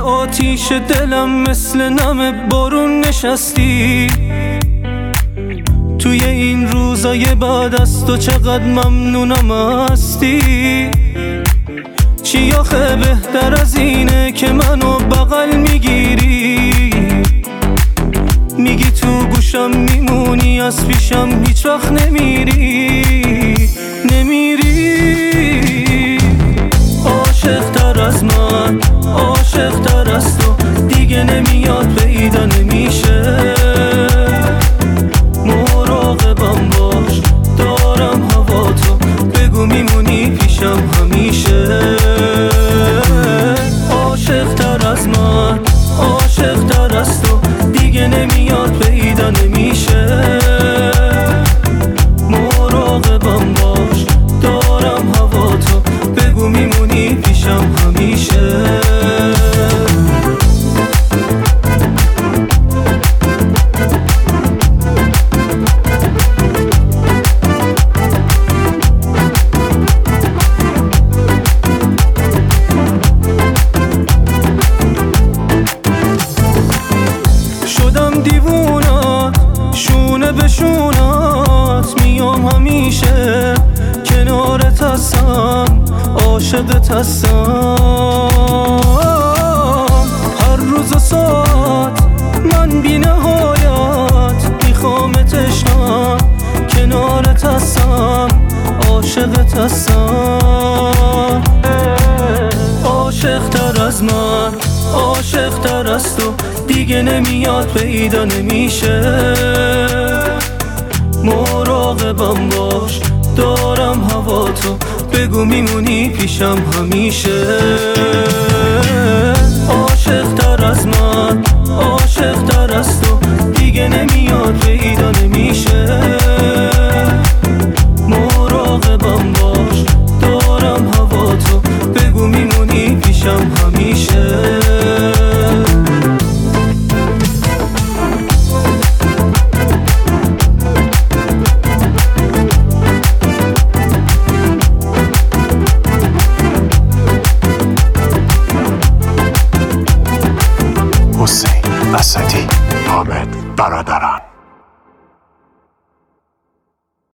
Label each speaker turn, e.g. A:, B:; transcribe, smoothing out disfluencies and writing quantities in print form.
A: آتیش دلم مثل نم بارون نشستی. توی این روزای بعد از تو چقدر ممنونم هستی. چی آخه بهتر از اینه که منو بغل میگیری، میگی تو گوشم میمونی از پیشم هیچ وقت نمیری. عاشق تر از من، عاشق تر از تو دیگه نمیاد، پیدا نمیشه. مراقبم باش، دارم هوا تو، بگو میمونی پیشم همیشه. عاشق تر از من، عاشق تر از تو دیگه نمیاد، پیدا نمیشه. مراقبم باش، دارم هوا تو، بگو میمونی پیشم همیشه. دیوونات شونه به شونات میام، همیشه کنارت هستم، عاشقت هستم. هر روز و ساعت من بی نهایت میخوامت عشقم، کنارت هستم، عاشقت هستم. عاشق تر از من، عاشق تر از تو دیگه نمیاد، پیدا نمیشه. مراقبم باش، دارم هوا تو، بگو میمونی پیشم همیشه. عاشق تر از من، عاشق تر از تو دیگه نمیاد، پیدا نمیشه. مراقبم باش، دارم هوا تو، بگو میمونی پیشم همیشه.
B: حسین اسدی، حامد برادران.